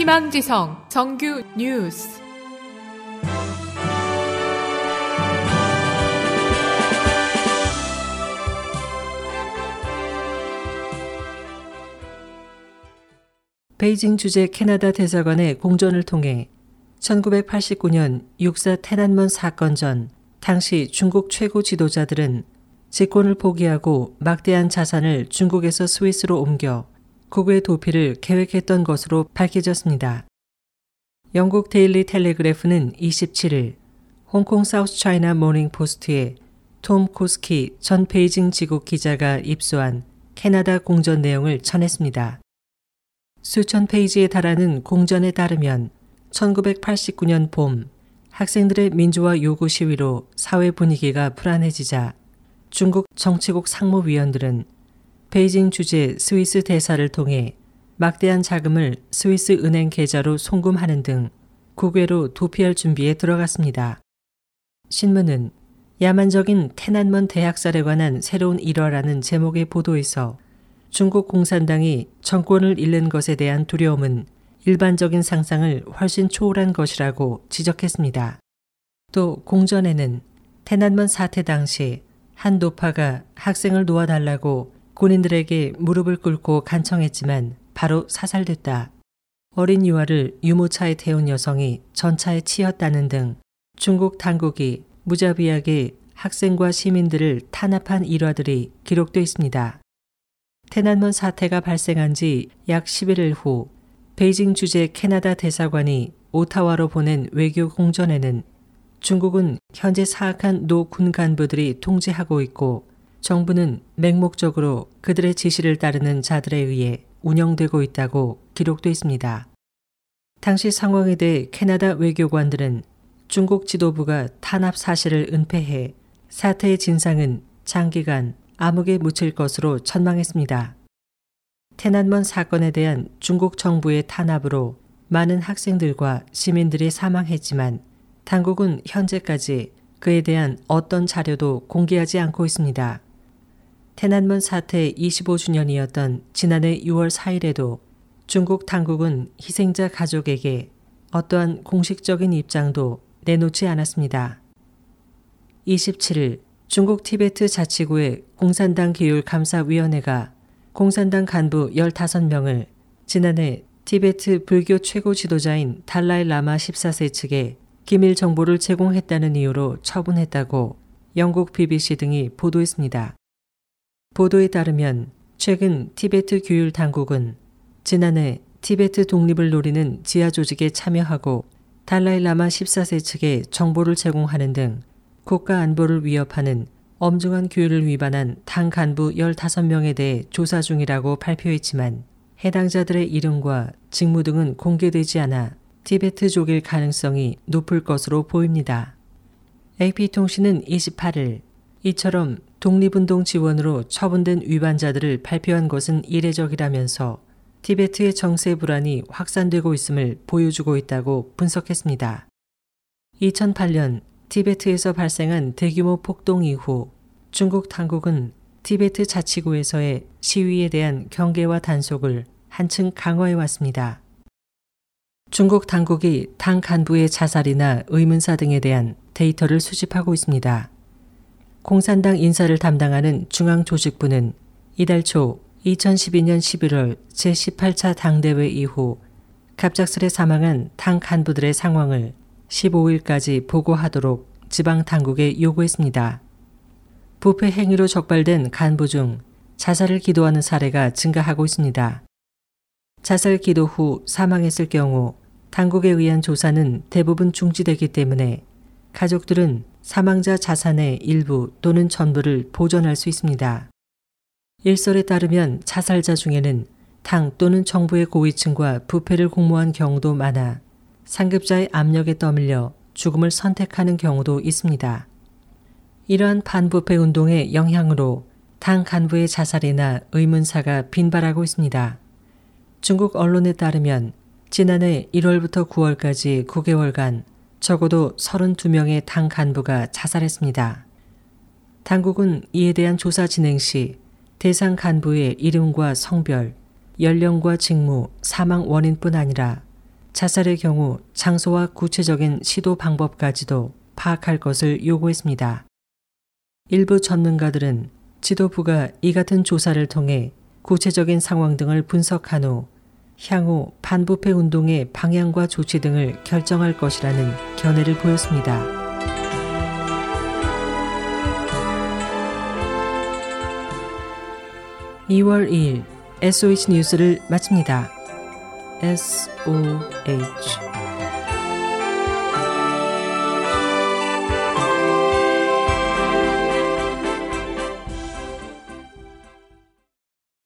희망지성 정규 뉴스. 베이징 주재 캐나다 대사관의 공전을 통해 1989년 육사天安門 사건 전 당시 중국 최고 지도자들은 집권을 포기하고 막대한 자산을 중국에서 스위스로 옮겨 국외 도피를 계획했던 것으로 밝혀졌습니다. 영국 데일리 텔레그래프는 27일 홍콩 사우스 차이나 모닝 포스트에 톰 코스키 전 베이징 지국 기자가 입수한 캐나다 공전 내용을 전했습니다. 수천 페이지에 달하는 공전에 따르면 1989년 봄 학생들의 민주화 요구 시위로 사회 분위기가 불안해지자 중국 정치국 상무위원들은 베이징 주재 스위스 대사를 통해 막대한 자금을 스위스 은행 계좌로 송금하는 등 국외로 도피할 준비에 들어갔습니다. 신문은 야만적인天安門 대학살에 관한 새로운 일화라는 제목의 보도에서 중국 공산당이 정권을 잃는 것에 대한 두려움은 일반적인 상상을 훨씬 초월한 것이라고 지적했습니다. 또 공전에는天安門 사태 당시 한 노파가 학생을 놓아달라고 군인들에게 무릎을 꿇고 간청했지만 바로 사살됐다. 어린 유아를 유모차에 태운 여성이 전차에 치였다는 등 중국 당국이 무자비하게 학생과 시민들을 탄압한 일화들이 기록되어 있습니다.天安門 사태가 발생한 지 약 11일 후 베이징 주재 캐나다 대사관이 오타와로 보낸 외교 공전에는 중국은 현재 사악한 노 군 간부들이 통제하고 있고 정부는 맹목적으로 그들의 지시를 따르는 자들에 의해 운영되고 있다고 기록되어 있습니다. 당시 상황에 대해 캐나다 외교관들은 중국 지도부가 탄압 사실을 은폐해 사태의 진상은 장기간 암흑에 묻힐 것으로 전망했습니다.天安門 사건에 대한 중국 정부의 탄압으로 많은 학생들과 시민들이 사망했지만 당국은 현재까지 그에 대한 어떤 자료도 공개하지 않고 있습니다.天安門 사태 25주년이었던 지난해 6월 4일에도 중국 당국은 희생자 가족에게 어떠한 공식적인 입장도 내놓지 않았습니다. 27일 중국 티베트 자치구의 공산당 기율감사위원회가 공산당 간부 15명을 지난해 티베트 불교 최고 지도자인 달라이 라마 14세 측에 기밀 정보를 제공했다는 이유로 처분했다고 영국 BBC 등이 보도했습니다. 보도에 따르면 최근 티베트 규율 당국은 지난해 티베트 독립을 노리는 지하 조직에 참여하고 달라이 라마 14세 측에 정보를 제공하는 등 국가 안보를 위협하는 엄중한 규율을 위반한 당 간부 15명에 대해 조사 중이라고 발표했지만 해당자들의 이름과 직무 등은 공개되지 않아 티베트족일 가능성이 높을 것으로 보입니다. AP통신은 28일 이처럼 독립운동 지원으로 처분된 위반자들을 발표한 것은 이례적이라면서 티베트의 정세 불안이 확산되고 있음을 보여주고 있다고 분석했습니다. 2008년 티베트에서 발생한 대규모 폭동 이후 중국 당국은 티베트 자치구에서의 시위에 대한 경계와 단속을 한층 강화해 왔습니다. 중국 당국이 당 간부의 자살이나 의문사 등에 대한 데이터를 수집하고 있습니다. 공산당 인사를 담당하는 중앙조직부는 이달 초 2012년 11월 제18차 당대회 이후 갑작스레 사망한 당 간부들의 상황을 15일까지 보고하도록 지방 당국에 요구했습니다. 부패 행위로 적발된 간부 중 자살을 기도하는 사례가 증가하고 있습니다. 자살 기도 후 사망했을 경우 당국에 의한 조사는 대부분 중지되기 때문에 가족들은 사망자 자산의 일부 또는 전부를 보전할 수 있습니다. 일설에 따르면 자살자 중에는 당 또는 정부의 고위층과 부패를 공모한 경우도 많아 상급자의 압력에 떠밀려 죽음을 선택하는 경우도 있습니다. 이러한 반부패 운동의 영향으로 당 간부의 자살이나 의문사가 빈발하고 있습니다. 중국 언론에 따르면 지난해 1월부터 9월까지 9개월간 적어도 32명의 당 간부가 자살했습니다. 당국은 이에 대한 조사 진행 시 대상 간부의 이름과 성별, 연령과 직무, 사망 원인뿐 아니라 자살의 경우 장소와 구체적인 시도 방법까지도 파악할 것을 요구했습니다. 일부 전문가들은 지도부가 이 같은 조사를 통해 구체적인 상황 등을 분석한 후 향후 반부패 운동의 방향과 조치 등을 결정할 것이라는 견해를 보였습니다. (2월 2일) SOH 뉴스를 마칩니다. SOH